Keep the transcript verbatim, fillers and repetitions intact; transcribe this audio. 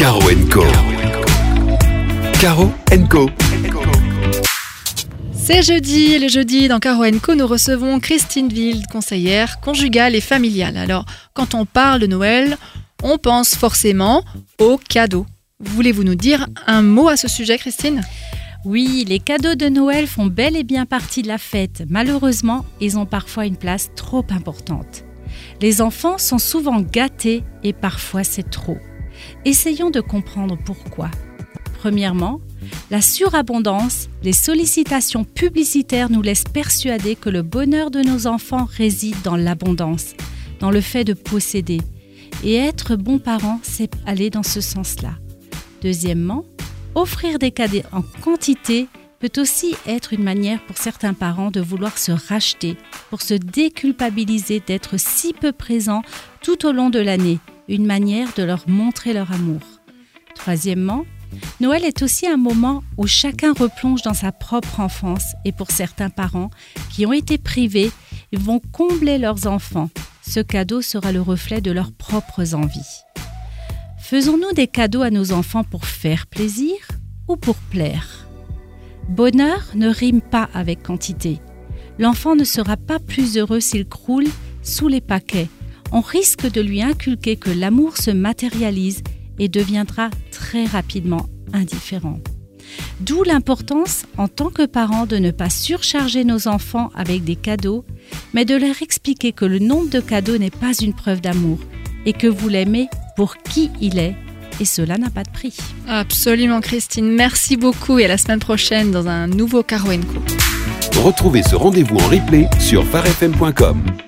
Caro and Co. Caro and Co. C'est jeudi, et le jeudi dans Caro and Co, nous recevons Christine Wild, conseillère conjugale et familiale. Alors, quand on parle de Noël, on pense forcément aux cadeaux. Voulez-vous nous dire un mot à ce sujet, Christine ? Oui, les cadeaux de Noël font bel et bien partie de la fête. Malheureusement, ils ont parfois une place trop importante. Les enfants sont souvent gâtés et parfois c'est trop. Essayons de comprendre pourquoi. Premièrement, la surabondance, les sollicitations publicitaires nous laissent persuader que le bonheur de nos enfants réside dans l'abondance, dans le fait de posséder. Et être bon parent, c'est aller dans ce sens-là. Deuxièmement, offrir des cadeaux en quantité peut aussi être une manière pour certains parents de vouloir se racheter, pour se déculpabiliser d'être si peu présents tout au long de l'année, une manière de leur montrer leur amour. Troisièmement, Noël est aussi un moment où chacun replonge dans sa propre enfance et pour certains parents qui ont été privés, ils vont combler leurs enfants. Ce cadeau sera le reflet de leurs propres envies. Faisons-nous des cadeaux à nos enfants pour faire plaisir ou pour plaire ? Bonheur ne rime pas avec quantité. L'enfant ne sera pas plus heureux s'il croule sous les paquets. On risque de lui inculquer que l'amour se matérialise et deviendra très rapidement indifférent. D'où l'importance, en tant que parents, de ne pas surcharger nos enfants avec des cadeaux, mais de leur expliquer que le nombre de cadeaux n'est pas une preuve d'amour et que vous l'aimez pour qui il est, et cela n'a pas de prix. Absolument, Christine. Merci beaucoup et à la semaine prochaine dans un nouveau Caro and Co. Retrouvez ce rendez-vous en replay sur phare f m point com.